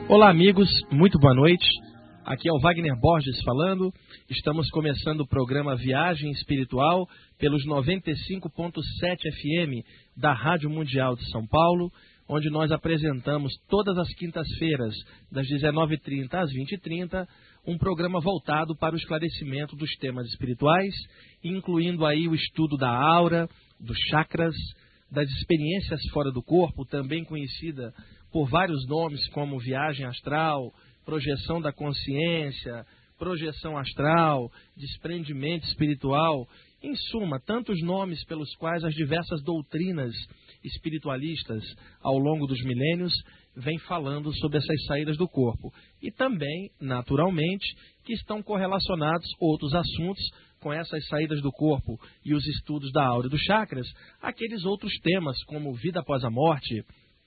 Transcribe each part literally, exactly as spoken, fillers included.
Olá, amigos, muito boa noite. Aqui é o Wagner Borges falando. Estamos começando o programa Viagem Espiritual pelos noventa e cinco ponto sete F M da Rádio Mundial de São Paulo, onde nós apresentamos todas as quintas-feiras, das dezenove e trinta às vinte e trinta, um programa voltado para o esclarecimento dos temas espirituais, incluindo aí o estudo da aura, dos chakras, das experiências fora do corpo, também conhecida por vários nomes como viagem astral, projeção da consciência, projeção astral, desprendimento espiritual, em suma, tantos nomes pelos quais as diversas doutrinas espiritualistas ao longo dos milênios vêm falando sobre essas saídas do corpo. E também, naturalmente, que estão correlacionados outros assuntos com essas saídas do corpo e os estudos da aura e dos chakras, aqueles outros temas como vida após a morte,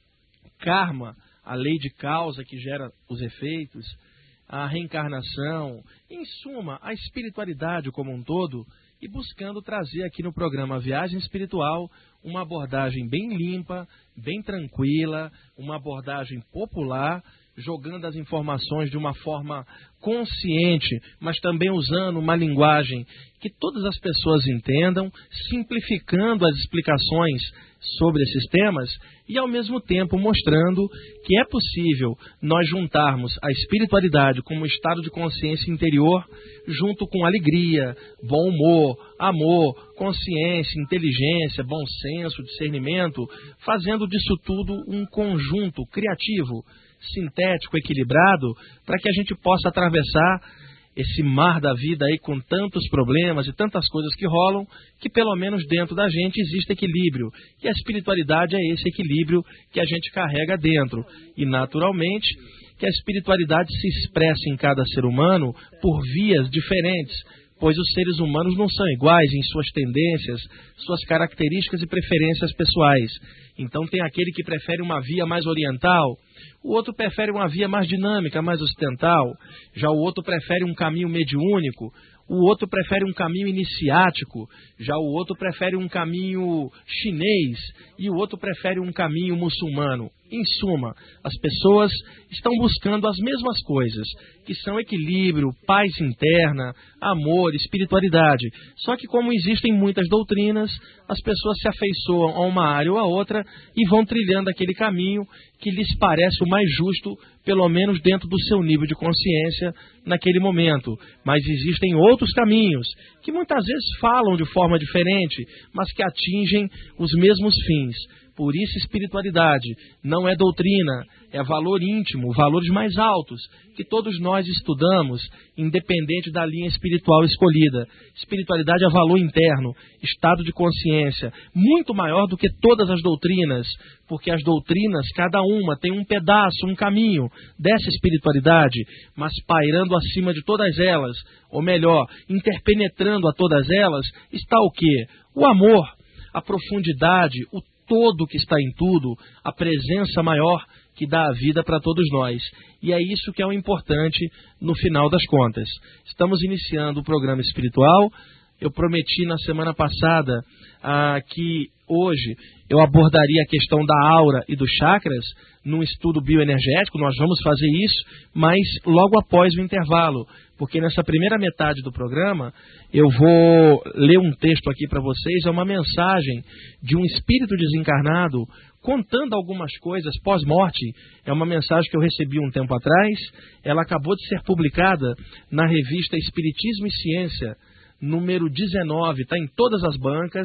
karma, a lei de causa que gera os efeitos, a reencarnação, em suma, a espiritualidade como um todo, e buscando trazer aqui no programa Viagem Espiritual uma abordagem bem limpa, bem tranquila, uma abordagem popular, jogando as informações de uma forma consciente, mas também usando uma linguagem que todas as pessoas entendam, simplificando as explicações sobre esses temas e, ao mesmo tempo, mostrando que é possível nós juntarmos a espiritualidade como um estado de consciência interior, junto com alegria, bom humor, amor, consciência, inteligência, bom senso, discernimento, fazendo disso tudo um conjunto criativo, sintético, equilibrado, para que a gente possa atravessar esse mar da vida aí com tantos problemas e tantas coisas que rolam, que pelo menos dentro da gente existe equilíbrio. E a espiritualidade é esse equilíbrio que a gente carrega dentro. E naturalmente que a espiritualidade se expressa em cada ser humano por vias diferentes, pois os seres humanos não são iguais em suas tendências, suas características e preferências pessoais. Então tem aquele que prefere uma via mais oriental, o outro prefere uma via mais dinâmica, mais ocidental, já o outro prefere um caminho mediúnico, o outro prefere um caminho iniciático, já o outro prefere um caminho chinês e o outro prefere um caminho muçulmano. Em suma, as pessoas estão buscando as mesmas coisas, que são equilíbrio, paz interna, amor, espiritualidade. Só que como existem muitas doutrinas, as pessoas se afeiçoam a uma área ou a outra e vão trilhando aquele caminho que lhes parece o mais justo, pelo menos dentro do seu nível de consciência naquele momento. Mas existem outros caminhos, que muitas vezes falam de forma diferente, mas que atingem os mesmos fins. Por isso, espiritualidade não é doutrina, é valor íntimo, valores mais altos, que todos nós estudamos, independente da linha espiritual escolhida. Espiritualidade é valor interno, estado de consciência, muito maior do que todas as doutrinas, porque as doutrinas, cada uma, tem um pedaço, um caminho dessa espiritualidade, mas pairando acima de todas elas, ou melhor, interpenetrando a todas elas, está o quê? O amor, a profundidade, o todo que está em tudo, a presença maior que dá a vida para todos nós. E é isso que é o importante no final das contas. Estamos iniciando o programa espiritual. Eu prometi na semana passada ah, que hoje eu abordaria a questão da aura e dos chakras num estudo bioenergético. Nós vamos fazer isso, mas logo após o intervalo, porque nessa primeira metade do programa eu vou ler um texto aqui para vocês, é uma mensagem de um espírito desencarnado contando algumas coisas pós-morte. É uma mensagem que eu recebi um tempo atrás, ela acabou de ser publicada na revista Espiritismo e Ciência, número dezenove, está em todas as bancas.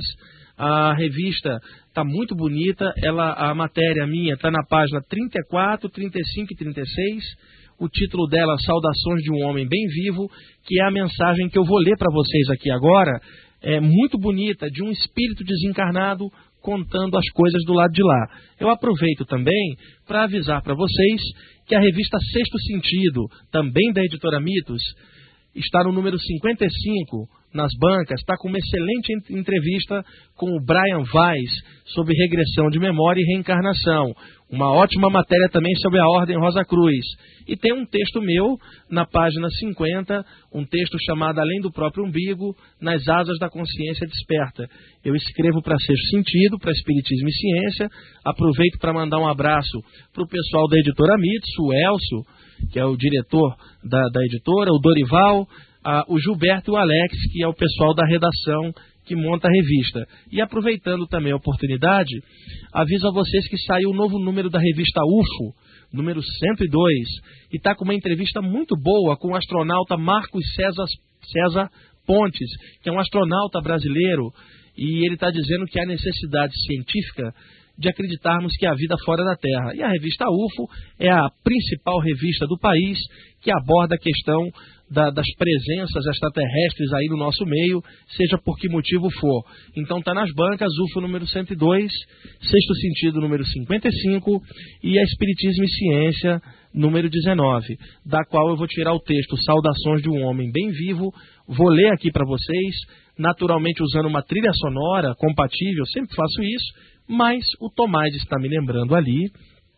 A revista está muito bonita, ela, a matéria minha está na página trinta e quatro, trinta e cinco e trinta e seis. O título dela, Saudações de um Homem Bem Vivo, que é a mensagem que eu vou ler para vocês aqui agora. É muito bonita, de um espírito desencarnado contando as coisas do lado de lá. Eu aproveito também para avisar para vocês que a revista Sexto Sentido, também da editora Mitos, está no número cinquenta e cinco, nas bancas, está com uma excelente entrevista com o Brian Weiss sobre regressão de memória e reencarnação. Uma ótima matéria também sobre a Ordem Rosa Cruz. E tem um texto meu, na página cinquenta, um texto chamado Além do Próprio Umbigo, nas Asas da Consciência Desperta. Eu escrevo para Sexto Sentido, para Espiritismo e Ciência. Aproveito para mandar um abraço para o pessoal da editora Mitsu, o Elcio, que é o diretor da, da editora, o Dorival, a, o Gilberto e o Alex, que é o pessoal da redação que monta a revista. E aproveitando também a oportunidade, aviso a vocês que saiu o novo número da revista U F O, número cento e dois, e está com uma entrevista muito boa com o astronauta Marcos César, César Pontes, que é um astronauta brasileiro, e ele está dizendo que há necessidade científica de acreditarmos que há vida fora da Terra. E a revista U F O é a principal revista do país que aborda a questão da, das presenças extraterrestres aí no nosso meio, seja por que motivo for. Então está nas bancas, U F O número cento e dois, Sexto Sentido número cinquenta e cinco e a Espiritismo e Ciência número dezenove, da qual eu vou tirar o texto Saudações de um Homem Bem Vivo, vou ler aqui para vocês, naturalmente usando uma trilha sonora compatível, sempre faço isso, mas o Tomás está me lembrando ali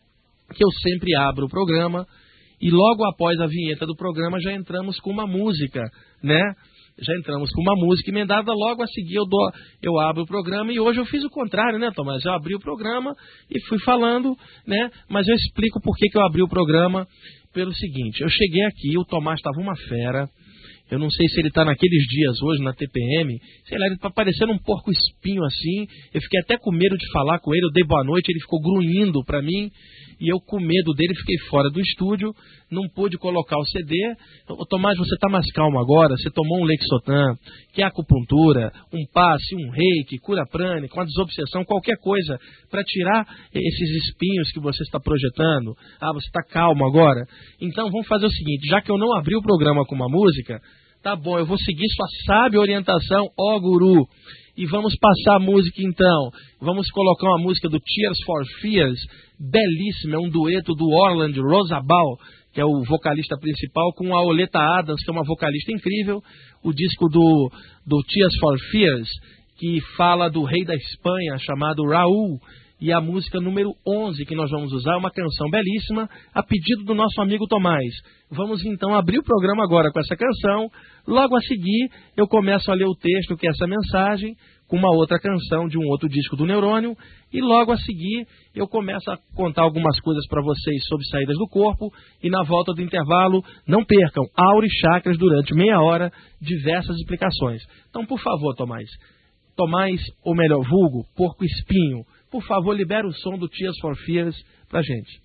que eu sempre abro o programa e logo após a vinheta do programa já entramos com uma música, né? Já entramos com uma música emendada, logo a seguir eu, dou, eu abro o programa e hoje eu fiz o contrário, né, Tomás? Eu abri o programa e fui falando, né? Mas eu explico por que, que eu abri o programa pelo seguinte, eu cheguei aqui, o Tomás estava uma fera. Eu não sei se ele está naqueles dias hoje na T P M, sei lá, ele está parecendo um porco espinho assim. Eu fiquei até com medo de falar com ele, eu dei boa noite, ele ficou grunhindo para mim. E eu com medo dele fiquei fora do estúdio, não pude colocar o C D. Ô, Tomás, você está mais calmo agora, você tomou um Lexotan, que é acupuntura, um passe, um reiki, cura prânica, uma desobsessão, qualquer coisa, para tirar esses espinhos que você está projetando. Ah, você está calmo agora? Então vamos fazer o seguinte, já que eu não abri o programa com uma música, tá bom, eu vou seguir sua sábia orientação, ó guru. E vamos passar a música então. Vamos colocar uma música do Tears for Fears, belíssima, é um dueto do Orland Rosabal, que é o vocalista principal, com a Oleta Adams, que é uma vocalista incrível. O disco do, do Tears for Fears, que fala do rei da Espanha, chamado Raul. E a música número onze que nós vamos usar é uma canção belíssima, a pedido do nosso amigo Tomás. Vamos então abrir o programa agora com essa canção. Logo a seguir, eu começo a ler o texto, que é essa mensagem, com uma outra canção de um outro disco do Neurônio. E logo a seguir, eu começo a contar algumas coisas para vocês sobre saídas do corpo. E na volta do intervalo, não percam, Aura e Chakras durante meia hora, diversas explicações. Então, por favor, Tomás. Tomás, ou melhor, vulgo, Porco Espinho. Por favor, libera o som do Tears for Fears pra gente.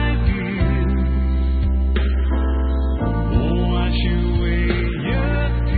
Wash away your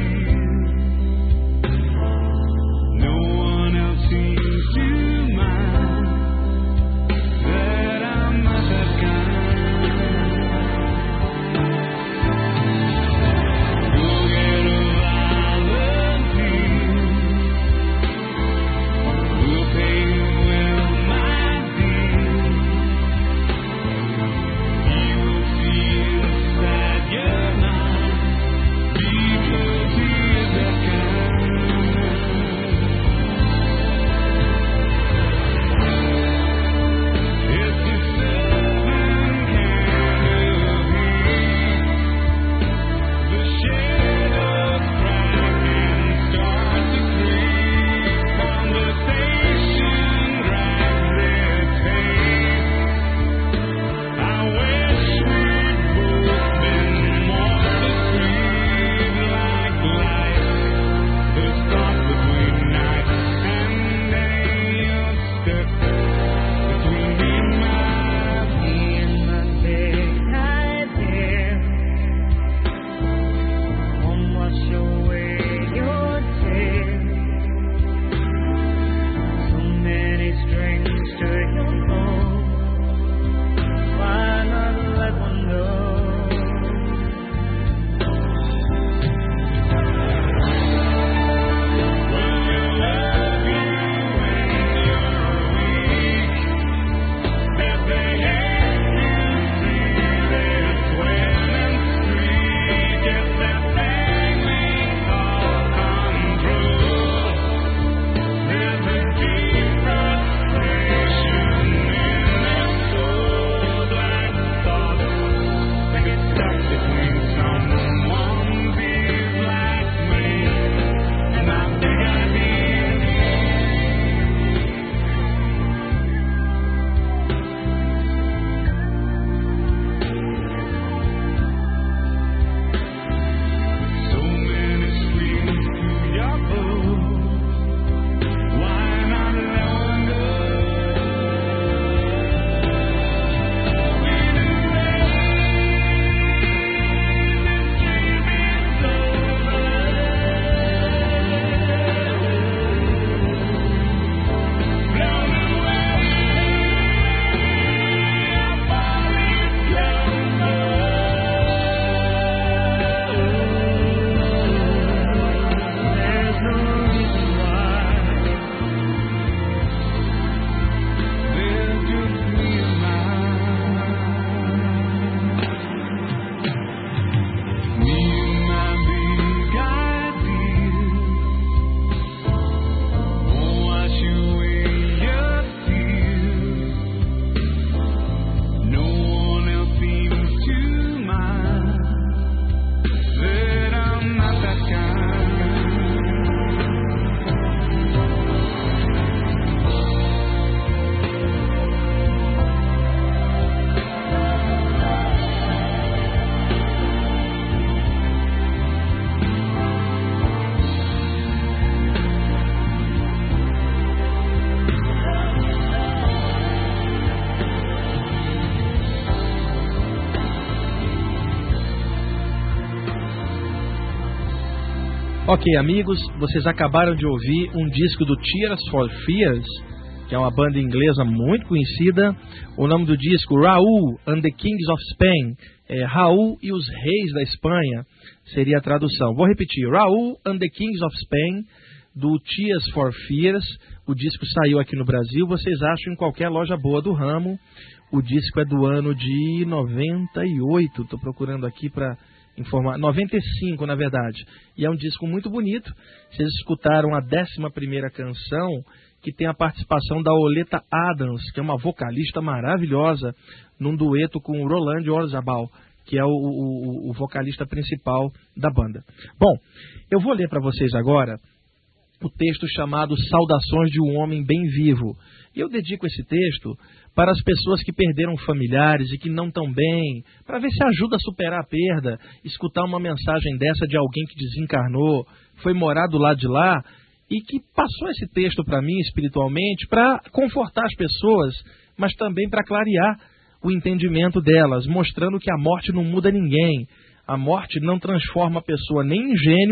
Ok, amigos, vocês acabaram de ouvir um disco do Tears for Fears, que é uma banda inglesa muito conhecida. O nome do disco, Raoul and the Kings of Spain. É, Raul e os Reis da Espanha seria a tradução. Vou repetir, Raoul and the Kings of Spain, do Tears for Fears. O disco saiu aqui no Brasil, vocês acham em qualquer loja boa do ramo. O disco é do ano de noventa e oito, estou procurando aqui para informar, noventa e cinco na verdade. E é um disco muito bonito. Vocês escutaram a décima primeira canção, que tem a participação da Oleta Adams, que é uma vocalista maravilhosa, num dueto com o Roland Orzabal, que é o, o, o vocalista principal da banda. Bom, eu vou ler para vocês agora o texto chamado Saudações de um Homem Bem Vivo. E eu dedico esse texto para as pessoas que perderam familiares e que não estão bem, para ver se ajuda a superar a perda, escutar uma mensagem dessa de alguém que desencarnou, foi morar do lado de lá, e que passou esse texto para mim espiritualmente para confortar as pessoas, mas também para clarear o entendimento delas, mostrando que a morte não muda ninguém. A morte não transforma a pessoa nem em gênio,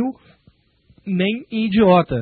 nem em idiota.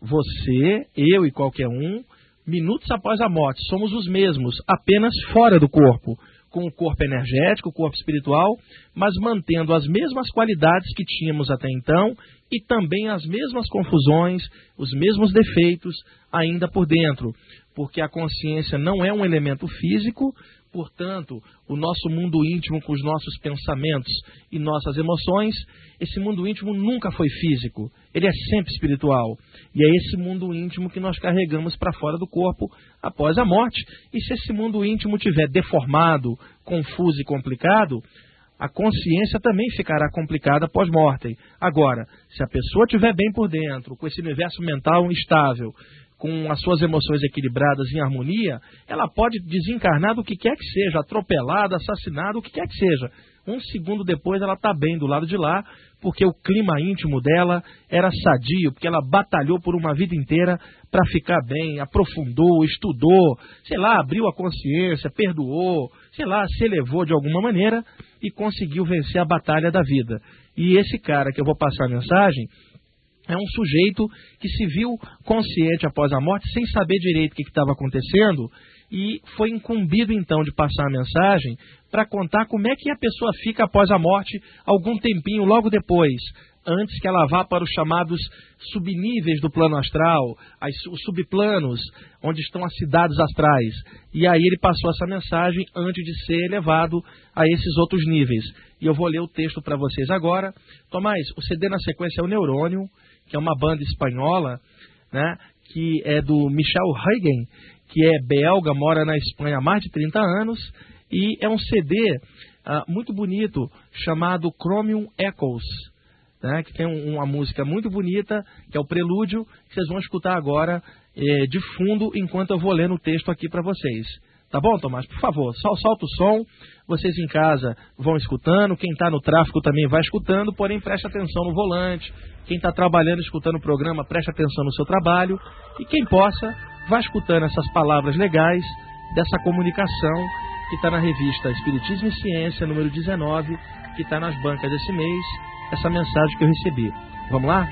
Você, eu e qualquer um, minutos após a morte, somos os mesmos, apenas fora do corpo, com o corpo energético, o corpo espiritual, mas mantendo as mesmas qualidades que tínhamos até então e também as mesmas confusões, os mesmos defeitos ainda por dentro, porque a consciência não é um elemento físico. Portanto, o nosso mundo íntimo com os nossos pensamentos e nossas emoções, esse mundo íntimo nunca foi físico, ele é sempre espiritual. E é esse mundo íntimo que nós carregamos para fora do corpo após a morte. E se esse mundo íntimo estiver deformado, confuso e complicado, a consciência também ficará complicada pós-mortem. Agora, se a pessoa estiver bem por dentro, com esse universo mental estável, com as suas emoções equilibradas em harmonia, ela pode desencarnar do que quer que seja, atropelada, assassinada, o que quer que seja. Um segundo depois ela está bem do lado de lá, porque o clima íntimo dela era sadio, porque ela batalhou por uma vida inteira para ficar bem, aprofundou, estudou, sei lá, abriu a consciência, perdoou, sei lá, se elevou de alguma maneira e conseguiu vencer a batalha da vida. E esse cara que eu vou passar a mensagem é um sujeito que se viu consciente após a morte, sem saber direito o que estava acontecendo, e foi incumbido então de passar a mensagem para contar como é que a pessoa fica após a morte, algum tempinho logo depois, antes que ela vá para os chamados subníveis do plano astral, as, os subplanos, onde estão as cidades astrais. E aí ele passou essa mensagem antes de ser elevado a esses outros níveis. E eu vou ler o texto para vocês agora. Tomás, o C D na sequência é o Neurônio, que é uma banda espanhola, né, que é do Michel Huygens, que é belga, mora na Espanha há mais de trinta anos, e é um C D uh, muito bonito, chamado Chromium Echoes, né, que tem um, uma música muito bonita, que é o Prelúdio, que vocês vão escutar agora eh, de fundo, enquanto eu vou lendo o texto aqui para vocês. Tá bom, Tomás? Por favor, sol, solta o som, vocês em casa vão escutando, quem está no tráfego também vai escutando, porém preste atenção no volante, quem está trabalhando, escutando o programa, preste atenção no seu trabalho, e quem possa, vá escutando essas palavras legais dessa comunicação que está na revista Espiritismo e Ciência, número dezenove, que está nas bancas desse mês, essa mensagem que eu recebi. Vamos lá?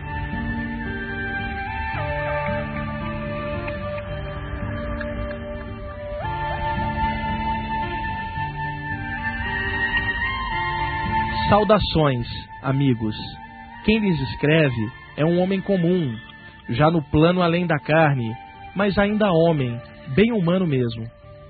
Saudações, amigos. Quem lhes escreve é um homem comum, já no plano além da carne, mas ainda homem, bem humano mesmo.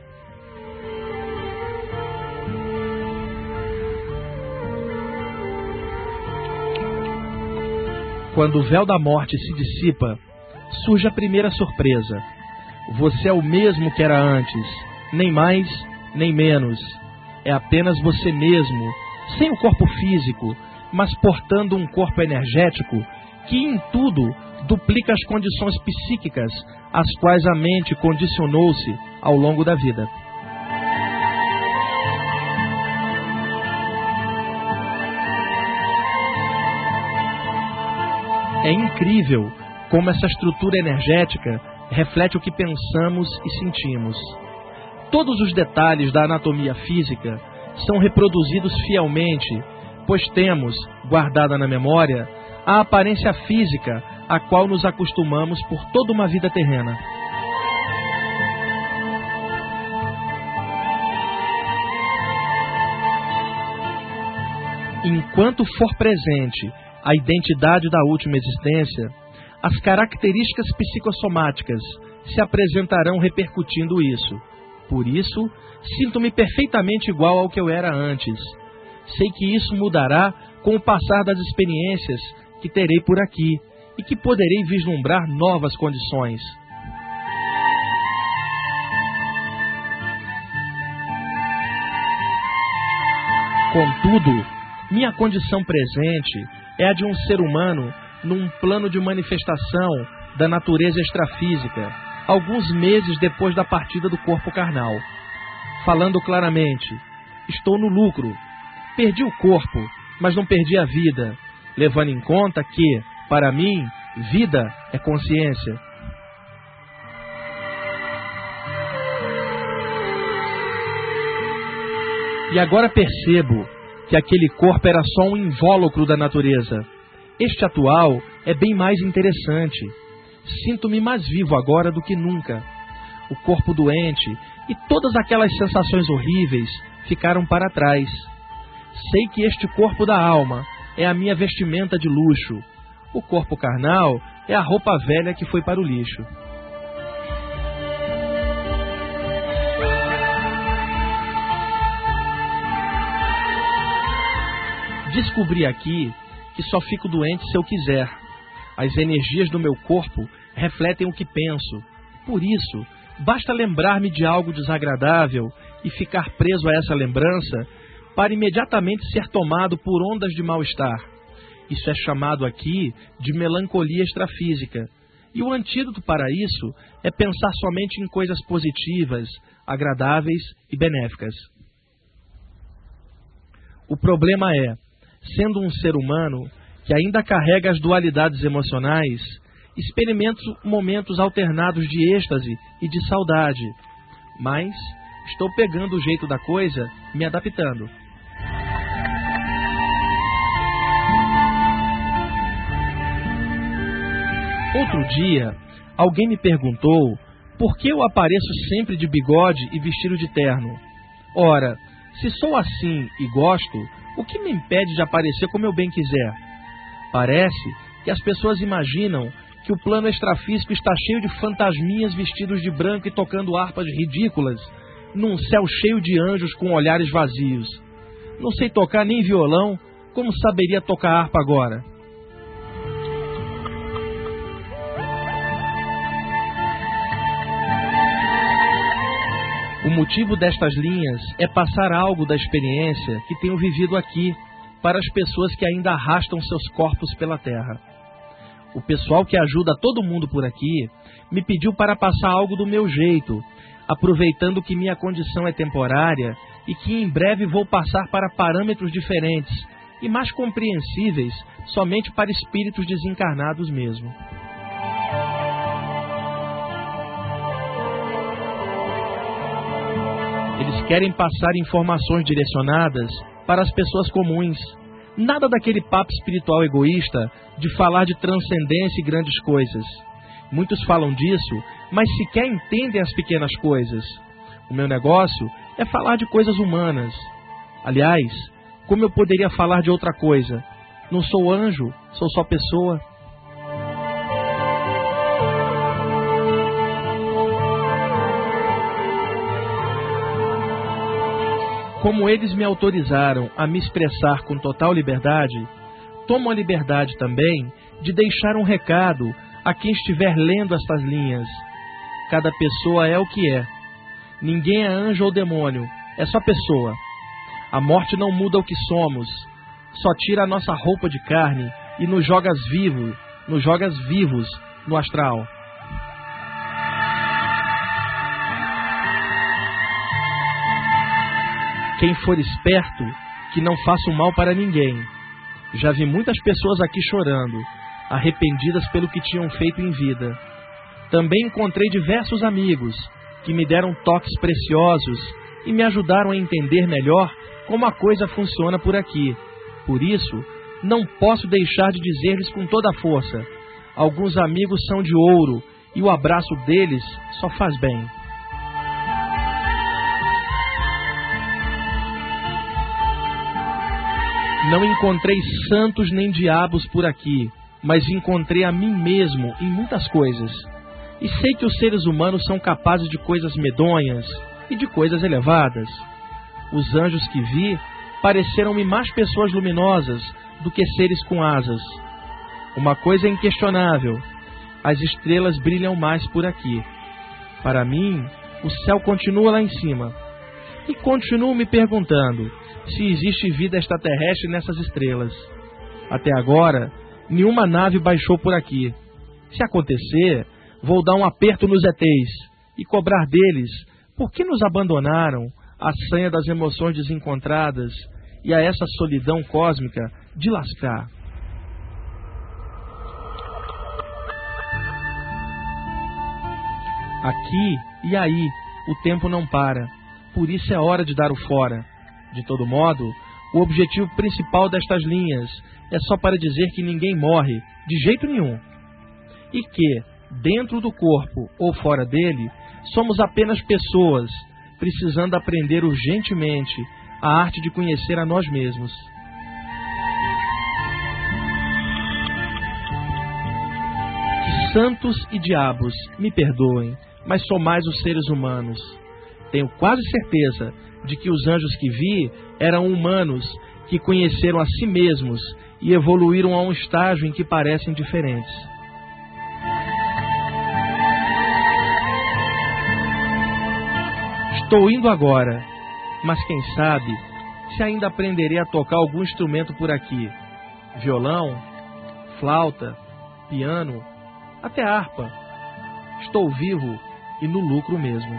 Quando o véu da morte se dissipa, surge a primeira surpresa. Você é o mesmo que era antes, nem mais, nem menos. É apenas você mesmo, sem o corpo físico, mas portando um corpo energético que em tudo duplica as condições psíquicas às quais a mente condicionou-se ao longo da vida. É incrível como essa estrutura energética reflete o que pensamos e sentimos. Todos os detalhes da anatomia física são reproduzidos fielmente, pois temos, guardada na memória, a aparência física a qual nos acostumamos por toda uma vida terrena. Enquanto for presente a identidade da última existência, as características psicossomáticas se apresentarão repercutindo isso. Por isso, sinto-me perfeitamente igual ao que eu era antes. Sei que isso mudará com o passar das experiências que terei por aqui e que poderei vislumbrar novas condições. Contudo, minha condição presente é a de um ser humano num plano de manifestação da natureza extrafísica, alguns meses depois da partida do corpo carnal. Falando claramente, estou no lucro. Perdi o corpo, mas não perdi a vida, levando em conta que, para mim, vida é consciência. E agora percebo que aquele corpo era só um invólucro da natureza. Este atual é bem mais interessante. Sinto-me mais vivo agora do que nunca. O corpo doente e todas aquelas sensações horríveis ficaram para trás. Sei que este corpo da alma é a minha vestimenta de luxo. O corpo carnal é a roupa velha que foi para o lixo. Descobri aqui que só fico doente se eu quiser. As energias do meu corpo refletem o que penso. Por isso, basta lembrar-me de algo desagradável e ficar preso a essa lembrança para imediatamente ser tomado por ondas de mal-estar. Isso é chamado aqui de melancolia extrafísica. E o antídoto para isso é pensar somente em coisas positivas, agradáveis e benéficas. O problema é, sendo um ser humano que ainda carrega as dualidades emocionais, experimento momentos alternados de êxtase e de saudade, mas estou pegando o jeito da coisa, me adaptando. Outro dia, alguém me perguntou por que eu apareço sempre de bigode e vestido de terno. Ora, se sou assim e gosto, o que me impede de aparecer como eu bem quiser? Parece que as pessoas imaginam que o plano extrafísico está cheio de fantasminhas vestidos de branco e tocando harpas ridículas, num céu cheio de anjos com olhares vazios. Não sei tocar nem violão, como saberia tocar harpa agora? O motivo destas linhas é passar algo da experiência que tenho vivido aqui para as pessoas que ainda arrastam seus corpos pela terra. O pessoal que ajuda todo mundo por aqui me pediu para passar algo do meu jeito, aproveitando que minha condição é temporária e que em breve vou passar para parâmetros diferentes e mais compreensíveis somente para espíritos desencarnados mesmo. Eles querem passar informações direcionadas para as pessoas comuns. Nada daquele papo espiritual egoísta de falar de transcendência e grandes coisas. Muitos falam disso, mas sequer entendem as pequenas coisas. O meu negócio é falar de coisas humanas. Aliás, como eu poderia falar de outra coisa? Não sou anjo, sou só pessoa. Como eles me autorizaram a me expressar com total liberdade, tomo a liberdade também de deixar um recado a quem estiver lendo estas linhas. Cada pessoa é o que é. Ninguém é anjo ou demônio, é só pessoa. A morte não muda o que somos, só tira a nossa roupa de carne e nos joga vivos, nos joga vivos no astral. Quem for esperto, que não faça o mal para ninguém. Já vi muitas pessoas aqui chorando, arrependidas pelo que tinham feito em vida. Também encontrei diversos amigos que me deram toques preciosos e me ajudaram a entender melhor como a coisa funciona por aqui. Por isso, não posso deixar de dizer-lhes com toda a força: alguns amigos são de ouro, e o abraço deles só faz bem. Não encontrei santos nem diabos por aqui, mas encontrei a mim mesmo em muitas coisas. E sei que os seres humanos são capazes de coisas medonhas e de coisas elevadas. Os anjos que vi pareceram-me mais pessoas luminosas do que seres com asas. Uma coisa é inquestionável: as estrelas brilham mais por aqui. Para mim, o céu continua lá em cima. E continuo me perguntando se existe vida extraterrestre nessas estrelas. Até agora, nenhuma nave baixou por aqui. Se acontecer, vou dar um aperto nos E Tês e cobrar deles por que nos abandonaram à sanha das emoções desencontradas e a essa solidão cósmica de lascar. Aqui e aí o tempo não para, por isso é hora de dar o fora. De todo modo, o objetivo principal destas linhas é só para dizer que ninguém morre, de jeito nenhum. E que, dentro do corpo ou fora dele, somos apenas pessoas, precisando aprender urgentemente a arte de conhecer a nós mesmos. Que santos e diabos me perdoem, mas sou mais os seres humanos. Tenho quase certeza de que os anjos que vi eram humanos que conheceram a si mesmos e evoluíram a um estágio em que parecem diferentes. Estou indo agora, mas quem sabe se ainda aprenderei a tocar algum instrumento por aqui. Violão, flauta, piano, até harpa. Estou vivo e no lucro mesmo.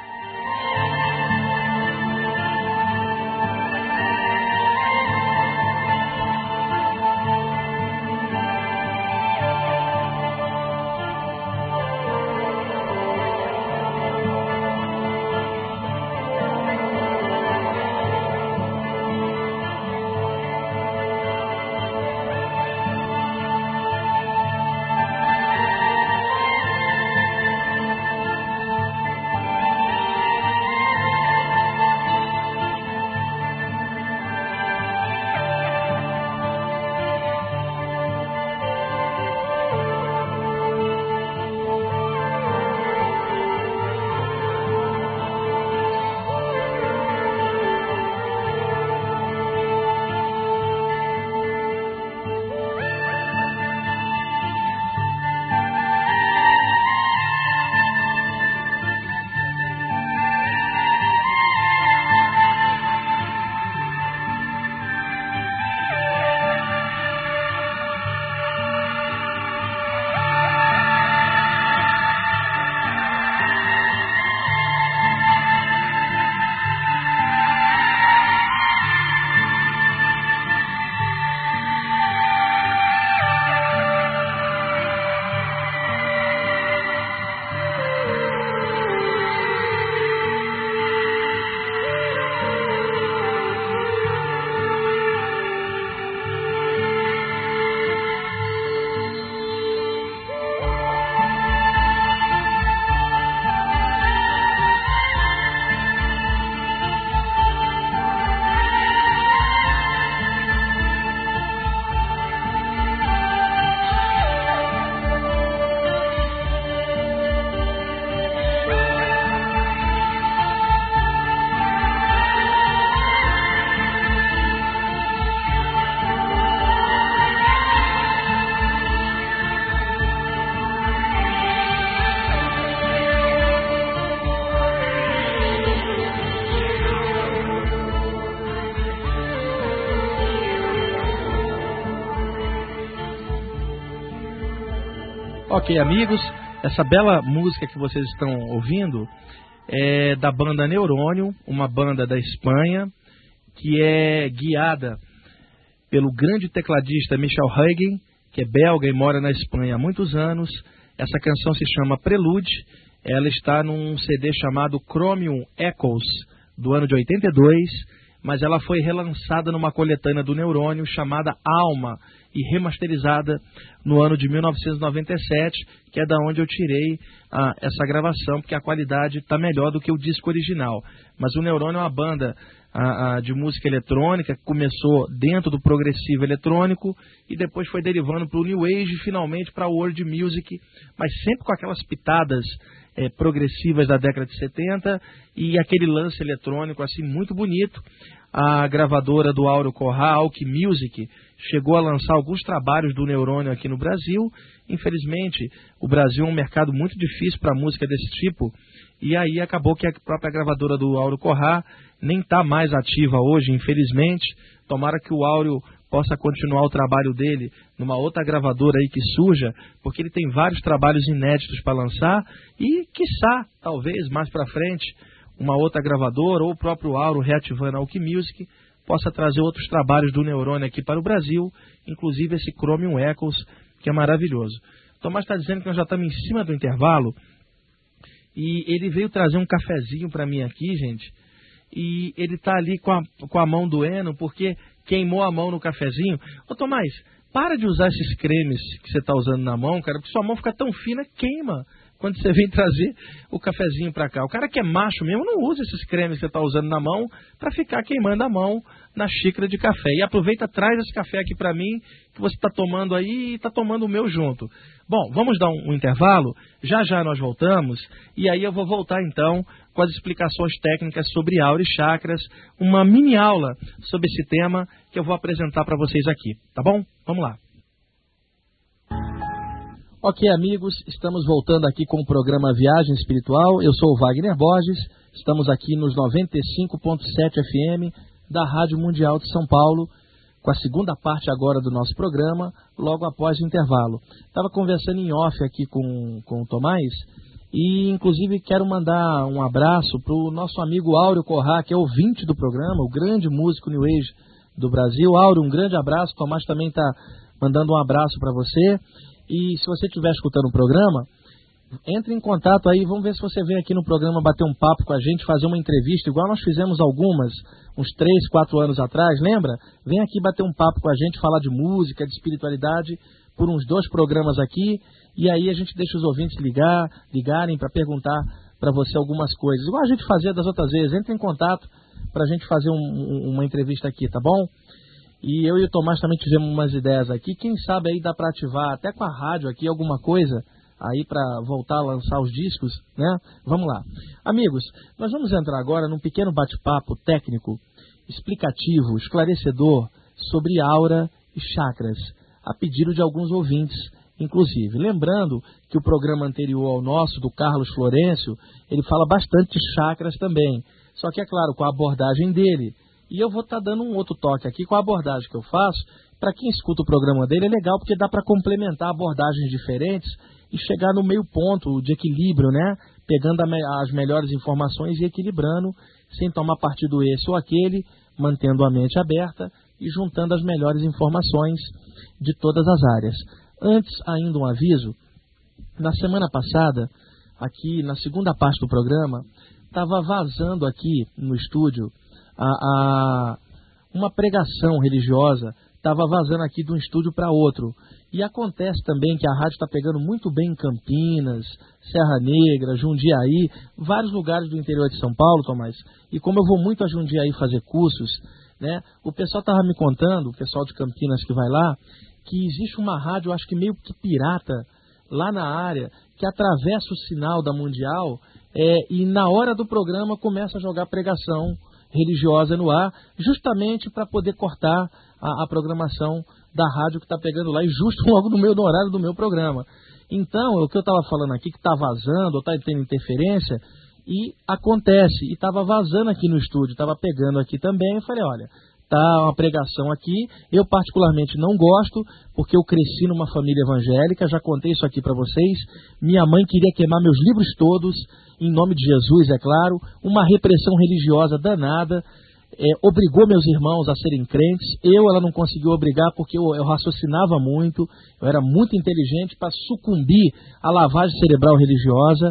Ok, amigos, essa bela música que vocês estão ouvindo é da banda Neurônio, uma banda da Espanha, que é guiada pelo grande tecladista Michel Huygens, que é belga e mora na Espanha há muitos anos. Essa canção se chama Prelude, ela está num C D chamado Chromium Echoes, do ano de oitenta e dois, mas ela foi relançada numa coletânea do Neurônio chamada Alma e remasterizada no ano de mil novecentos e noventa e sete, que é da onde eu tirei ah, essa gravação, porque a qualidade está melhor do que o disco original. Mas o Neurônio é uma banda ah, ah, de música eletrônica que começou dentro do progressivo eletrônico e depois foi derivando para o New Age e finalmente para o World Music, mas sempre com aquelas pitadas É, progressivas da década de setenta e aquele lance eletrônico assim muito bonito. A gravadora do Áureo Corrá, Alck Music, chegou a lançar alguns trabalhos do Neurônio aqui no Brasil. Infelizmente, o Brasil é um mercado muito difícil para música desse tipo, e aí acabou que a própria gravadora do Áureo Corrá nem está mais ativa hoje, infelizmente. Tomara que o Áureo possa continuar o trabalho dele numa outra gravadora aí que surja, porque ele tem vários trabalhos inéditos para lançar e, quiçá, talvez, mais para frente, uma outra gravadora ou o próprio Áureo reativando a Alck Music possa trazer outros trabalhos do Neurônio aqui para o Brasil, inclusive esse Chromium Echoes, que é maravilhoso. Tomás está dizendo que nós já estamos em cima do intervalo e ele veio trazer um cafezinho para mim aqui, gente, e ele está ali com a, com a mão doendo porque queimou a mão no cafezinho. Ô Tomás, para de usar esses cremes que você está usando na mão, cara, porque sua mão fica tão fina, queima quando você vem trazer o cafezinho para cá. O cara que é macho mesmo não usa esses cremes que você está usando na mão para ficar queimando a mão na xícara de café. E aproveita, traz esse café aqui para mim, que você está tomando aí e está tomando o meu junto. Bom, vamos dar um, um intervalo, já já nós voltamos, e aí eu vou voltar então com as explicações técnicas sobre aura e chakras, uma mini aula sobre esse tema que eu vou apresentar para vocês aqui, tá bom? Vamos lá. Ok, amigos, estamos voltando aqui com o programa Viagem Espiritual. Eu sou o Wagner Borges, estamos aqui nos noventa e cinco ponto sete F M da Rádio Mundial de São Paulo, com a segunda parte agora do nosso programa, logo após o intervalo. Estava conversando em off aqui com, com o Tomás, e inclusive quero mandar um abraço para o nosso amigo Áureo Corrá, que é ouvinte do programa, o grande músico New Age do Brasil. Áureo, um grande abraço. O Tomás também está mandando um abraço para você. E se você estiver escutando o programa, entre em contato aí, vamos ver se você vem aqui no programa bater um papo com a gente, fazer uma entrevista, igual nós fizemos algumas, uns três, quatro anos atrás, lembra? Vem aqui bater um papo com a gente, falar de música, de espiritualidade, por uns dois programas aqui, e aí a gente deixa os ouvintes ligar, ligarem para perguntar para você algumas coisas, igual a gente fazia das outras vezes. Entre em contato para a gente fazer um, um, uma entrevista aqui, tá bom? E eu e o Tomás também tivemos umas ideias aqui. Quem sabe aí dá para ativar até com a rádio aqui alguma coisa aí para voltar a lançar os discos, né? Vamos lá. Amigos, nós vamos entrar agora num pequeno bate-papo técnico, explicativo, esclarecedor sobre aura e chakras, a pedido de alguns ouvintes, inclusive. Lembrando que o programa anterior ao nosso, do Carlos Florencio, ele fala bastante de chakras também. Só que, é claro, com a abordagem dele. E eu vou estar dando um outro toque aqui com a abordagem que eu faço. Para quem escuta o programa dele é legal, porque dá para complementar abordagens diferentes e chegar no meio ponto de equilíbrio, né? Pegando a me- as melhores informações e equilibrando, sem tomar partido esse ou aquele, mantendo a mente aberta e juntando as melhores informações de todas as áreas. Antes, ainda um aviso. Na semana passada, aqui na segunda parte do programa, estava vazando aqui no estúdio A, a, uma pregação religiosa, estava vazando aqui de um estúdio para outro. E acontece também que a rádio está pegando muito bem em Campinas, Serra Negra, Jundiaí, vários lugares do interior de São Paulo, Tomás. E como eu vou muito a Jundiaí fazer cursos, né, o pessoal estava me contando, o pessoal de Campinas que vai lá, que existe uma rádio, acho que meio que pirata, lá na área, que atravessa o sinal da Mundial é, e na hora do programa começa a jogar pregação religiosa no ar, justamente para poder cortar a, a programação da rádio que está pegando lá, e justo logo no, meu, no horário do meu programa. Então, o que eu estava falando aqui, que está vazando, ou está tendo interferência, e acontece, e estava vazando aqui no estúdio, estava pegando aqui também, eu falei, olha, tá uma pregação aqui, eu particularmente não gosto, porque eu cresci numa família evangélica, já contei isso aqui para vocês, minha mãe queria queimar meus livros todos, em nome de Jesus, é claro, uma repressão religiosa danada, é, obrigou meus irmãos a serem crentes, eu ela não conseguiu obrigar porque eu, eu raciocinava muito, eu era muito inteligente para sucumbir à lavagem cerebral religiosa,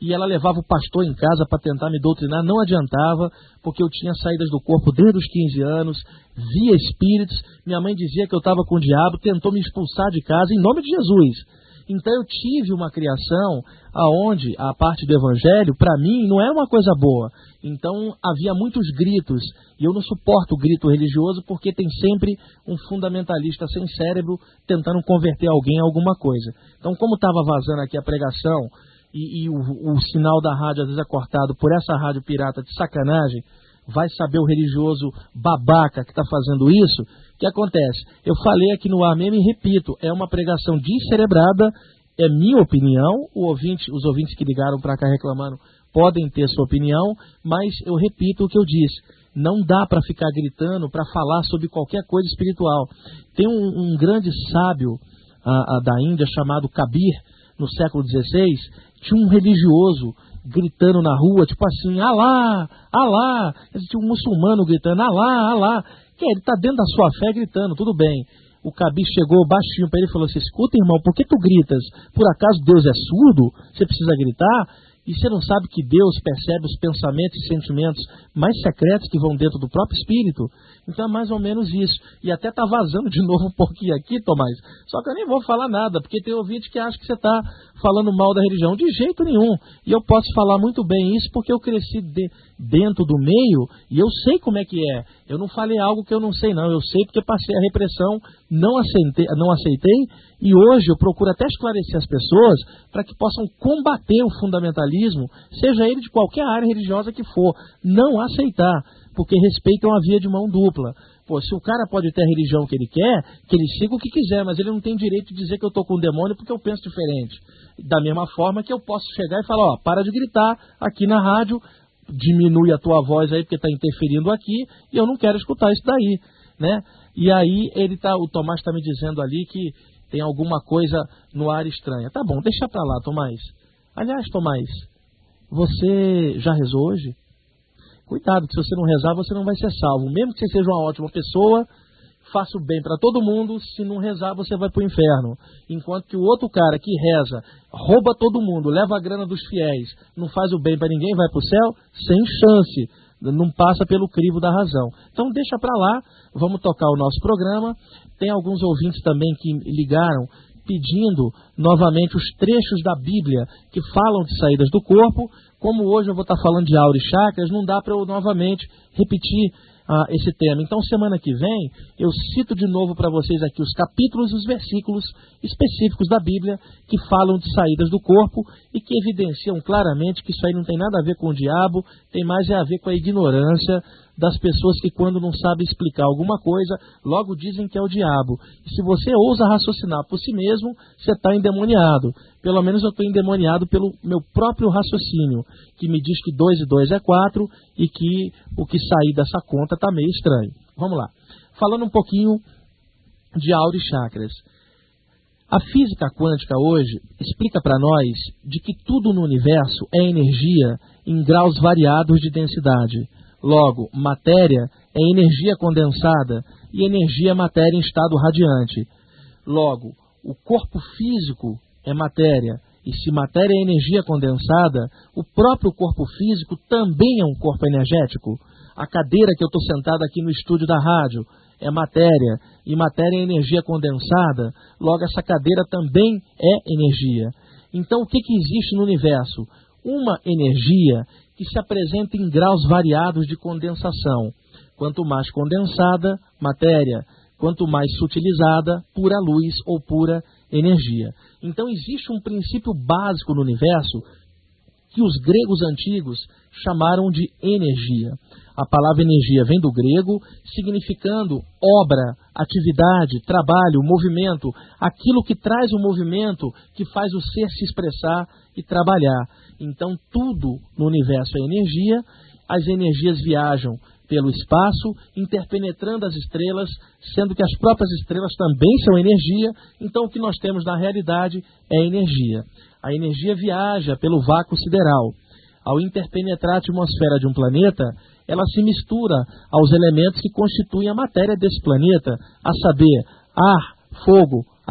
e ela levava o pastor em casa para tentar me doutrinar, não adiantava, porque eu tinha saídas do corpo desde os quinze anos, via espíritos, minha mãe dizia que eu estava com o diabo, tentou me expulsar de casa em nome de Jesus. Então eu tive uma criação aonde a parte do evangelho, para mim, não era uma coisa boa. Então havia muitos gritos, e eu não suporto o grito religioso porque tem sempre um fundamentalista sem cérebro tentando converter alguém a alguma coisa. Então, como estava vazando aqui a pregação, e, e o, o sinal da rádio às vezes é cortado por essa rádio pirata de sacanagem, vai saber o religioso babaca que está fazendo isso. O que acontece? Eu falei aqui no ar mesmo e repito, é uma pregação descerebrada, é minha opinião, o ouvinte, os ouvintes que ligaram para cá reclamando podem ter sua opinião, mas eu repito o que eu disse, não dá para ficar gritando para falar sobre qualquer coisa espiritual. Tem um, um grande sábio a, a, da Índia chamado Kabir, no século dezesseis, tinha um religioso gritando na rua, tipo assim, Alá, Alá, tinha um muçulmano gritando, Alá, Alá, que ele está dentro da sua fé gritando, tudo bem. O Kabir chegou baixinho para ele e falou assim, escuta irmão, por que tu gritas? Por acaso Deus é surdo? Você precisa gritar? E você não sabe que Deus percebe os pensamentos e sentimentos mais secretos que vão dentro do próprio espírito? Então é mais ou menos isso. E até está vazando de novo um pouquinho aqui, Tomás. Só que eu nem vou falar nada, porque tem ouvinte que acha que você está falando mal da religião. De jeito nenhum. E eu posso falar muito bem isso porque eu cresci de, dentro do meio e eu sei como é que é. Eu não falei algo que eu não sei, não. Eu sei porque passei a repressão, não aceitei, não aceitei e hoje eu procuro até esclarecer as pessoas para que possam combater o fundamentalismo, seja ele de qualquer área religiosa que for. Não aceitar, porque respeitam a via de mão dupla. Pô, se o cara pode ter a religião que ele quer, que ele siga o que quiser, mas ele não tem direito de dizer que eu estou com um demônio porque eu penso diferente. Da mesma forma que eu posso chegar e falar, ó, para de gritar aqui na rádio, diminui a tua voz aí porque está interferindo aqui e eu não quero escutar isso daí, né? E aí ele tá, o Tomás está me dizendo ali que tem alguma coisa no ar estranha. Tá bom, deixa para lá, Tomás. Aliás, Tomás, você já rezou hoje? Cuidado, que se você não rezar, você não vai ser salvo. Mesmo que você seja uma ótima pessoa, faça o bem para todo mundo, se não rezar, você vai para o inferno. Enquanto que o outro cara que reza, rouba todo mundo, leva a grana dos fiéis, não faz o bem para ninguém, vai para o céu, sem chance. Não passa pelo crivo da razão. Então deixa para lá, vamos tocar o nosso programa. Tem alguns ouvintes também que ligaram pedindo novamente os trechos da Bíblia que falam de saídas do corpo. Como hoje eu vou estar falando de aura e chakras, não dá para eu novamente repetir ah, esse tema. Então semana que vem eu cito de novo para vocês aqui os capítulos e os versículos específicos da Bíblia que falam de saídas do corpo e que evidenciam claramente que isso aí não tem nada a ver com o diabo, tem mais a ver com a ignorância das pessoas que quando não sabem explicar alguma coisa, logo dizem que é o diabo. E se você ousa raciocinar por si mesmo, você está endemoniado. Pelo menos eu estou endemoniado pelo meu próprio raciocínio, que me diz que dois e dois é quatro e que o que sair dessa conta está meio estranho. Vamos lá. Falando um pouquinho de aura e chakras. A física quântica hoje explica para nós de que tudo no universo é energia em graus variados de densidade. Logo, matéria é energia condensada e energia é matéria em estado radiante. Logo, o corpo físico é matéria, e se matéria é energia condensada, o próprio corpo físico também é um corpo energético. A cadeira que eu estou sentado aqui no estúdio da rádio é matéria, e matéria é energia condensada, logo essa cadeira também é energia. Então o que, que existe no universo? Uma energia que se apresenta em graus variados de condensação. Quanto mais condensada, matéria. Quanto mais sutilizada, pura luz ou pura energia. Então existe um princípio básico no universo que os gregos antigos chamaram de energia. A palavra energia vem do grego, significando obra, atividade, trabalho, movimento, aquilo que traz o movimento, que faz o ser se expressar e trabalhar. Então tudo no universo é energia, as energias viajam pelo espaço, interpenetrando as estrelas, sendo que as próprias estrelas também são energia, então o que nós temos na realidade é energia. A energia viaja pelo vácuo sideral. Ao interpenetrar a atmosfera de um planeta, ela se mistura aos elementos que constituem a matéria desse planeta, a saber, ar, fogo,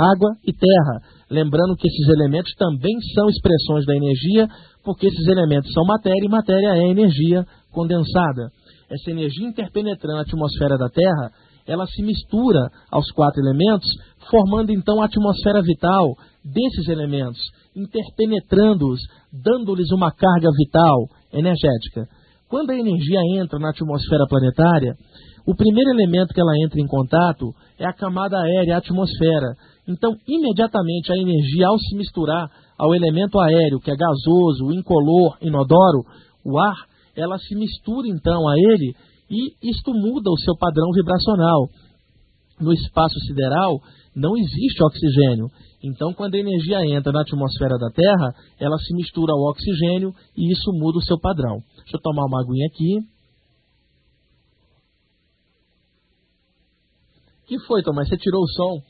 água e terra. Lembrando que esses elementos também são expressões da energia, porque esses elementos são matéria e matéria é energia condensada. Essa energia interpenetrando a atmosfera da Terra, ela se mistura aos quatro elementos, formando então a atmosfera vital desses elementos, interpenetrando-os, dando-lhes uma carga vital energética. Quando a energia entra na atmosfera planetária, o primeiro elemento que ela entra em contato é a camada aérea, a atmosfera. Então, imediatamente a energia, ao se misturar ao elemento aéreo, que é gasoso, incolor, inodoro, o ar, ela se mistura então a ele e isto muda o seu padrão vibracional. No espaço sideral não existe oxigênio. Então, quando a energia entra na atmosfera da Terra, ela se mistura ao oxigênio e isso muda o seu padrão. Deixa eu tomar uma aguinha aqui. Que foi, Tomás? Você tirou o som?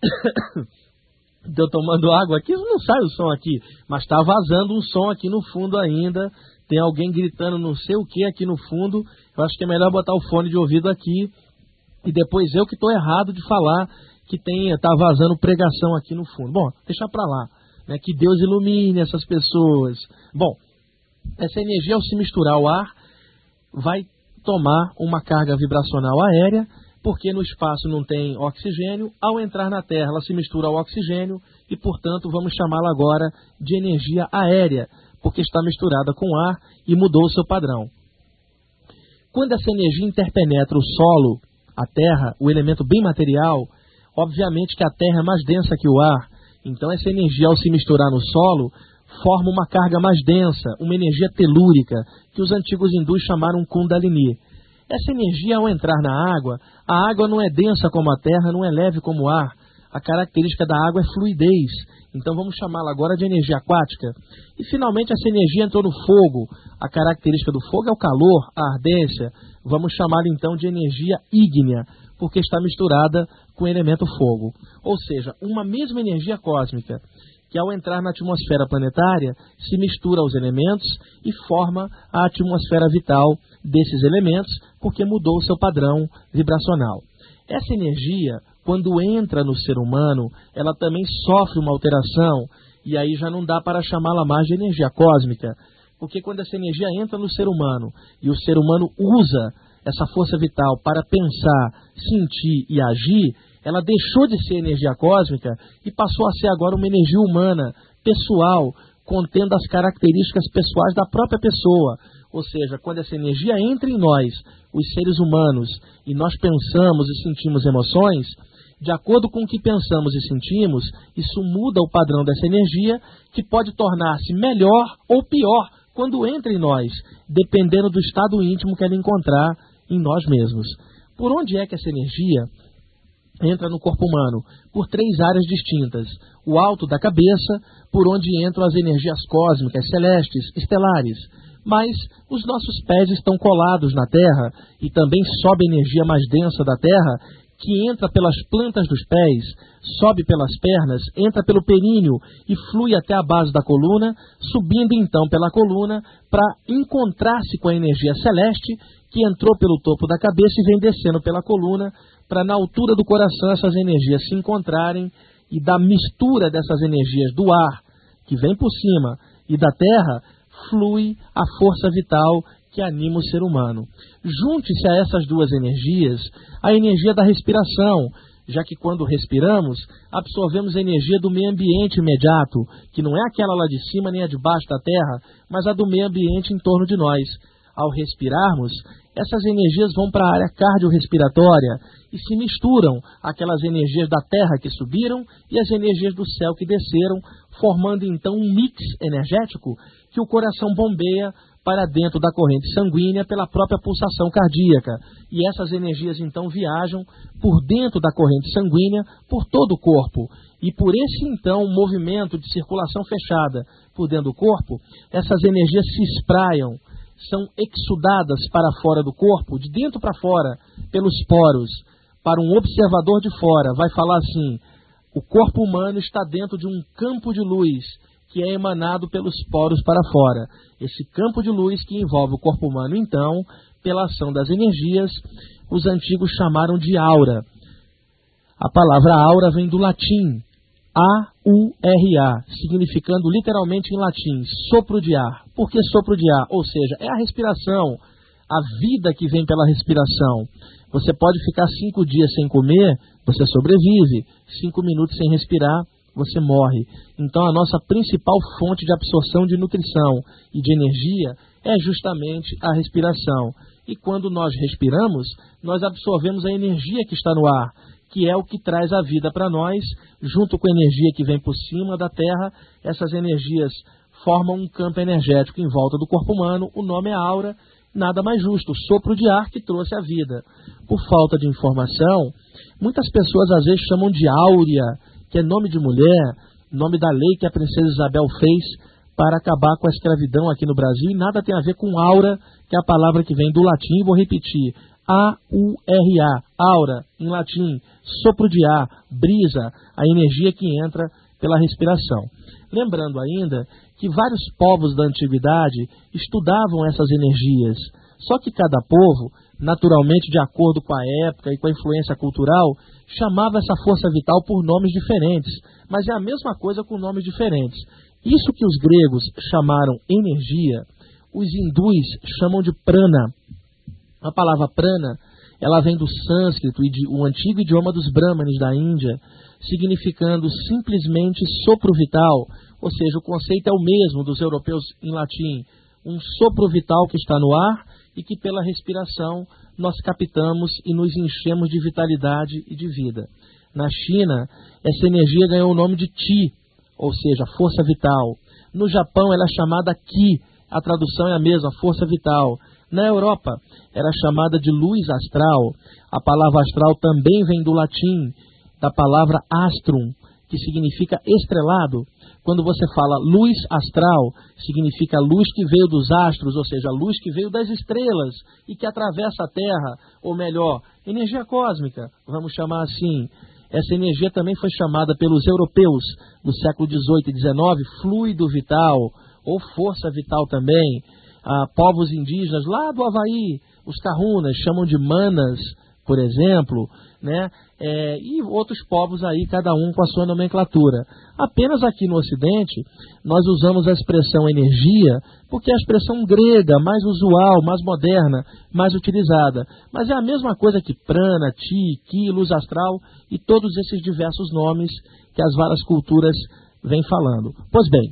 Estou tomando água aqui, não sai o som aqui, mas está vazando um som aqui no fundo ainda. Tem alguém gritando não sei o que aqui no fundo. Eu acho que é melhor botar o fone de ouvido aqui e depois eu que estou errado de falar que está vazando pregação aqui no fundo. Bom, deixa para lá, né? Que Deus ilumine essas pessoas. Bom, essa energia ao se misturar ao ar vai tomar uma carga vibracional aérea, porque no espaço não tem oxigênio. Ao entrar na Terra ela se mistura ao oxigênio e, portanto, vamos chamá-la agora de energia aérea, porque está misturada com ar e mudou o seu padrão. Quando essa energia interpenetra o solo, a Terra, o elemento bem material, obviamente que a Terra é mais densa que o ar, então essa energia ao se misturar no solo forma uma carga mais densa, uma energia telúrica, que os antigos hindus chamaram Kundalini. Essa energia ao entrar na água, a água não é densa como a Terra, não é leve como o ar. A característica da água é fluidez, então vamos chamá-la agora de energia aquática. E finalmente essa energia entrou no fogo, a característica do fogo é o calor, a ardência, vamos chamá-la então de energia ígnea, porque está misturada com o elemento fogo. Ou seja, uma mesma energia cósmica, que ao entrar na atmosfera planetária, se mistura aos elementos e forma a atmosfera vital desses elementos, porque mudou o seu padrão vibracional. Essa energia, quando entra no ser humano, ela também sofre uma alteração, e aí já não dá para chamá-la mais de energia cósmica, porque quando essa energia entra no ser humano, e o ser humano usa essa força vital para pensar, sentir e agir, ela deixou de ser energia cósmica e passou a ser agora uma energia humana, pessoal, contendo as características pessoais da própria pessoa. Ou seja, quando essa energia entra em nós, os seres humanos, e nós pensamos e sentimos emoções, de acordo com o que pensamos e sentimos, isso muda o padrão dessa energia, que pode tornar-se melhor ou pior quando entra em nós, dependendo do estado íntimo que ela encontrar em nós mesmos. Por onde é que essa energia entra no corpo humano? Por três áreas distintas. O alto da cabeça, por onde entram as energias cósmicas, celestes, estelares. Mas os nossos pés estão colados na Terra e também sobe a energia mais densa da Terra, que entra pelas plantas dos pés, sobe pelas pernas, entra pelo períneo e flui até a base da coluna, subindo então pela coluna para encontrar-se com a energia celeste, que entrou pelo topo da cabeça e vem descendo pela coluna, para na altura do coração essas energias se encontrarem e da mistura dessas energias do ar, que vem por cima, e da terra, flui a força vital que anima o ser humano. Junte-se a essas duas energias a energia da respiração, já que quando respiramos, absorvemos a energia do meio ambiente imediato, que não é aquela lá de cima nem a de baixo da terra, mas a do meio ambiente em torno de nós. Ao respirarmos, essas energias vão para a área cardiorrespiratória e se misturam aquelas energias da terra que subiram e as energias do céu que desceram, formando então um mix energético que o coração bombeia para dentro da corrente sanguínea pela própria pulsação cardíaca. E essas energias então viajam por dentro da corrente sanguínea por todo o corpo. E por esse então movimento de circulação fechada por dentro do corpo, essas energias se espraiam, são exudadas para fora do corpo, de dentro para fora, pelos poros. Para um observador de fora, vai falar assim: o corpo humano está dentro de um campo de luz que é emanado pelos poros para fora. Esse campo de luz que envolve o corpo humano, então, pela ação das energias, os antigos chamaram de aura. A palavra aura vem do latim, A U R A, significando literalmente em latim, sopro de ar. Por que sopro de ar? Ou seja, é a respiração, a vida que vem pela respiração. Você pode ficar cinco dias sem comer, você sobrevive. Cinco minutos sem respirar, você morre. Então a nossa principal fonte de absorção de nutrição e de energia é justamente a respiração. E quando nós respiramos, nós absorvemos a energia que está no ar, que é o que traz a vida para nós, junto com a energia que vem por cima da Terra. Essas energias formam um campo energético em volta do corpo humano. O nome é aura, nada mais justo, o sopro de ar que trouxe a vida. Por falta de informação, muitas pessoas às vezes chamam de áurea, que é nome de mulher, nome da lei que a princesa Isabel fez para acabar com a escravidão aqui no Brasil, e nada tem a ver com aura, que é a palavra que vem do latim. Vou repetir, A U R A, aura, em latim, sopro de ar, brisa, a energia que entra pela respiração. Lembrando ainda que vários povos da antiguidade estudavam essas energias, só que cada povo, naturalmente de acordo com a época e com a influência cultural, chamava essa força vital por nomes diferentes, mas é a mesma coisa com nomes diferentes. Isso que os gregos chamaram energia, os hindus chamam de prana. A palavra prana, ela vem do sânscrito, o antigo idioma dos brahmanes da Índia, significando simplesmente sopro vital, ou seja, o conceito é o mesmo dos europeus em latim, um sopro vital que está no ar e que pela respiração nós captamos e nos enchemos de vitalidade e de vida. Na China, essa energia ganhou o nome de Qi, ou seja, força vital. No Japão, ela é chamada Qi, a tradução é a mesma, força vital. Na Europa, era chamada de luz astral. A palavra astral também vem do latim, da palavra astrum, que significa estrelado. Quando você fala luz astral, significa luz que veio dos astros, ou seja, luz que veio das estrelas e que atravessa a Terra, ou melhor, energia cósmica, vamos chamar assim. Essa energia também foi chamada pelos europeus do século dezoito e dezenove, fluido vital, ou força vital também. Ah, povos indígenas lá do Havaí, os Kahunas, chamam de manas, por exemplo, né? É, e outros povos aí, cada um com a sua nomenclatura. Apenas aqui no Ocidente, nós usamos a expressão energia, porque é a expressão grega, mais usual, mais moderna, mais utilizada. Mas é a mesma coisa que prana, ti, ki, luz astral e todos esses diversos nomes que as várias culturas vêm falando. Pois bem,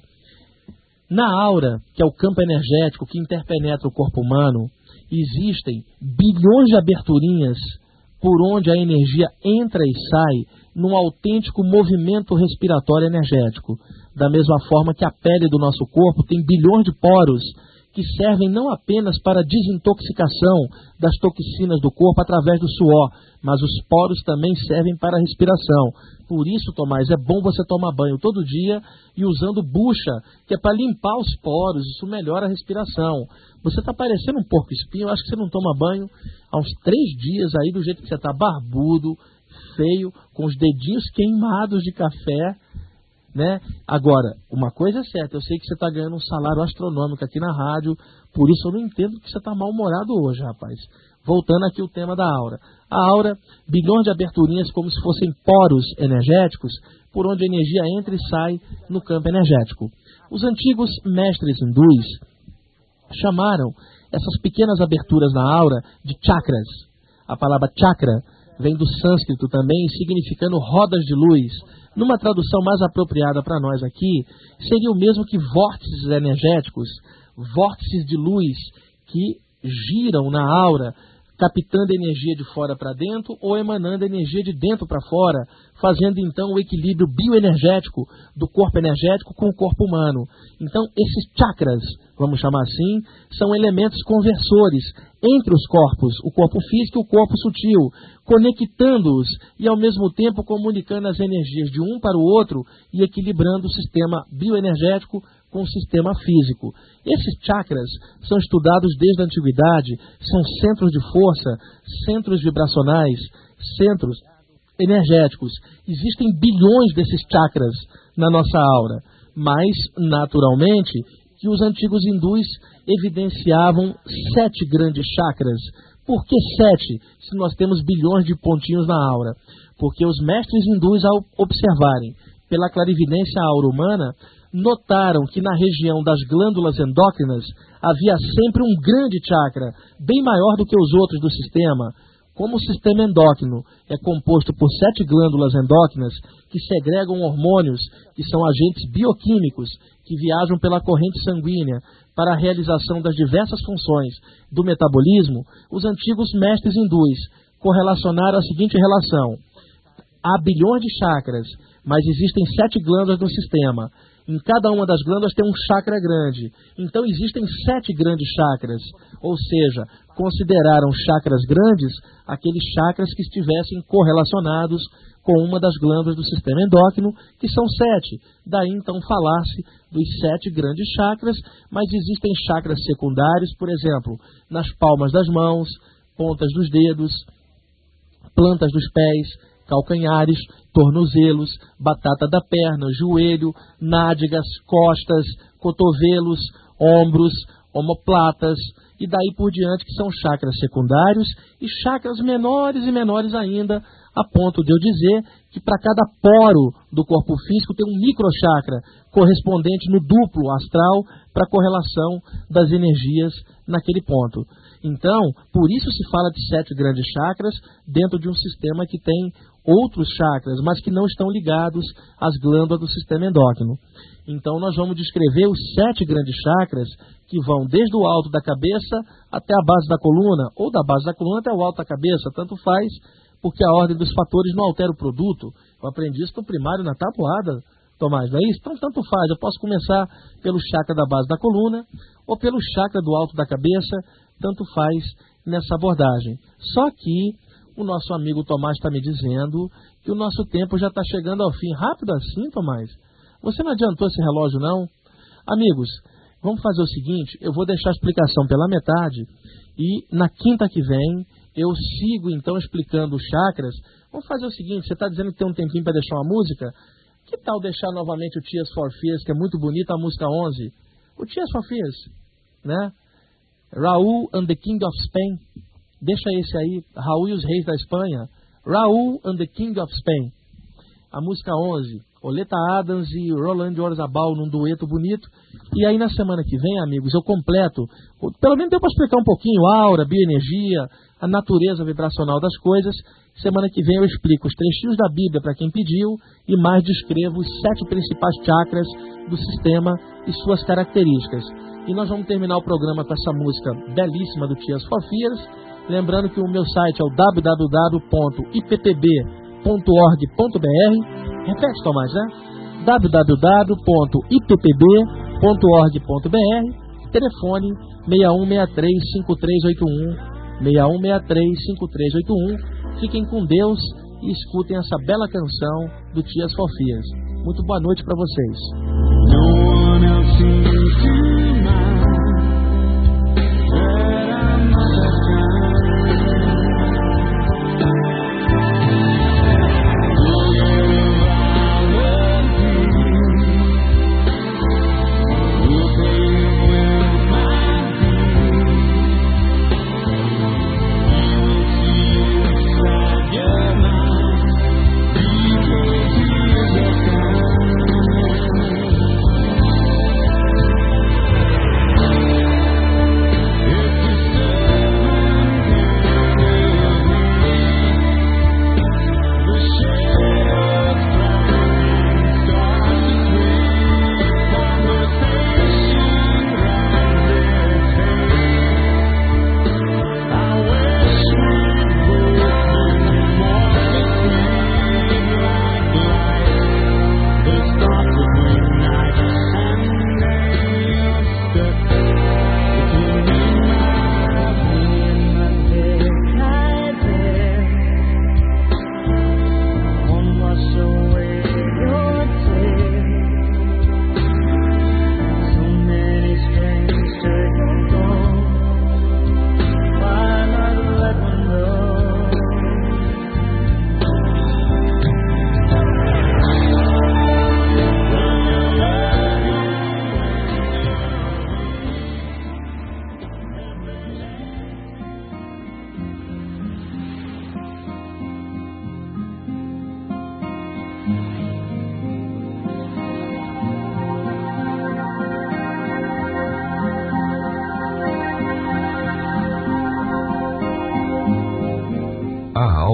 na aura, que é o campo energético que interpenetra o corpo humano, existem bilhões de aberturinhas por onde a energia entra e sai num autêntico movimento respiratório energético. Da mesma forma que a pele do nosso corpo tem bilhões de poros que servem não apenas para a desintoxicação das toxinas do corpo através do suor, mas os poros também servem para a respiração. Por isso, Tomás, é bom você tomar banho todo dia e usando bucha, que é para limpar os poros, isso melhora a respiração. Você está parecendo um porco-espinho, eu acho que você não toma banho há uns três dias aí, do jeito que você está, barbudo, feio, com os dedinhos queimados de café, né? Agora, uma coisa é certa, eu sei que você está ganhando um salário astronômico aqui na rádio, por isso eu não entendo que você está mal-humorado hoje, rapaz. Voltando aqui ao tema da aura. A aura, bilhões de aberturinhas como se fossem poros energéticos, por onde a energia entra e sai no campo energético. Os antigos mestres hindus chamaram essas pequenas aberturas na aura de chakras. A palavra chakra vem do sânscrito também, significando rodas de luz. Numa tradução mais apropriada para nós aqui, seria o mesmo que vórtices energéticos, vórtices de luz que giram na aura, captando energia de fora para dentro ou emanando energia de dentro para fora, fazendo então o equilíbrio bioenergético do corpo energético com o corpo humano. Então, esses chakras, vamos chamar assim, são elementos conversores entre os corpos, o corpo físico e o corpo sutil, conectando-os e ao mesmo tempo comunicando as energias de um para o outro e equilibrando o sistema bioenergético com o sistema físico. Esses chakras são estudados desde a antiguidade, são centros de força, centros vibracionais, centros energéticos. Existem bilhões desses chakras na nossa aura, mas, naturalmente, que os antigos hindus evidenciavam sete grandes chakras. Por que sete, se nós temos bilhões de pontinhos na aura? Porque os mestres hindus, ao observarem pela clarividência auro-humana, notaram que na região das glândulas endócrinas havia sempre um grande chakra, bem maior do que os outros do sistema. Como o sistema endócrino é composto por sete glândulas endócrinas que segregam hormônios, que são agentes bioquímicos, que viajam pela corrente sanguínea para a realização das diversas funções do metabolismo, os antigos mestres hindus correlacionaram a seguinte relação: há bilhões de chakras, mas existem sete glândulas no sistema. Em cada uma das glândulas tem um chakra grande. Então existem sete grandes chakras. Ou seja, consideraram chakras grandes aqueles chakras que estivessem correlacionados com uma das glândulas do sistema endócrino, que são sete. Daí então falar-se dos sete grandes chakras, mas existem chakras secundários, por exemplo, nas palmas das mãos, pontas dos dedos, plantas dos pés, calcanhares, tornozelos, batata da perna, joelho, nádegas, costas, cotovelos, ombros, omoplatas e daí por diante, que são chakras secundários e chakras menores e menores ainda, a ponto de eu dizer que para cada poro do corpo físico tem um microchakra correspondente no duplo astral para a correlação das energias naquele ponto. Então, por isso se fala de sete grandes chakras dentro de um sistema que tem outros chakras, mas que não estão ligados às glândulas do sistema endócrino. Então, nós vamos descrever os sete grandes chakras que vão desde o alto da cabeça até a base da coluna, ou da base da coluna até o alto da cabeça, tanto faz, porque a ordem dos fatores não altera o produto. Eu aprendi isso no primário, na tabuada, Tomás, não é isso? Então, tanto faz, eu posso começar pelo chakra da base da coluna, ou pelo chakra do alto da cabeça, tanto faz nessa abordagem. Só que o nosso amigo Tomás está me dizendo que o nosso tempo já está chegando ao fim. Rápido assim, Tomás? Você não adiantou esse relógio, não? Amigos, vamos fazer o seguinte, eu vou deixar a explicação pela metade e na quinta que vem eu sigo então explicando os chakras. Vamos fazer o seguinte, você está dizendo que tem um tempinho para deixar uma música? Que tal deixar novamente o Tears for Fears, que é muito bonita, a música onze? O Tears for Fears, né? Raul and the King of Spain. Deixa esse aí, Raul e os Reis da Espanha. Raul and the King of Spain. A música onze. Oleta Adams e Roland Orzabal num dueto bonito. E aí na semana que vem, amigos, eu completo, pelo menos deu para explicar um pouquinho aura, bioenergia, a natureza vibracional das coisas. Semana que vem eu explico os trechinhos da Bíblia para quem pediu e mais descrevo os sete principais chakras do sistema e suas características. E nós vamos terminar o programa com essa música belíssima do Tears for Fears. Lembrando que o meu site é o w w w ponto i p p b ponto org ponto b r. Repete, Tomás, né? w w w ponto i p p b ponto org ponto b r. Telefone seis um seis três cinco três oito um. seis um seis três cinco três oito um. Fiquem com Deus e escutem essa bela canção do Tears for Fears. Muito boa noite para vocês.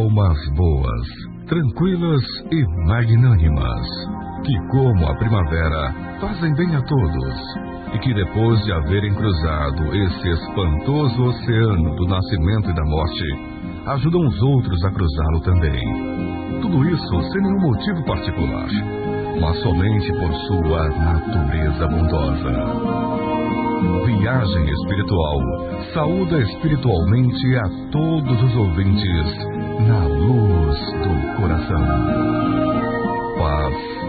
almas boas, tranquilas e magnânimas, que como a primavera fazem bem a todos, e que depois de haverem cruzado esse espantoso oceano do nascimento e da morte, ajudam os outros a cruzá-lo também. Tudo isso sem nenhum motivo particular, mas somente por sua natureza bondosa. Viagem Espiritual saúda espiritualmente a todos os ouvintes na luz do coração. Paz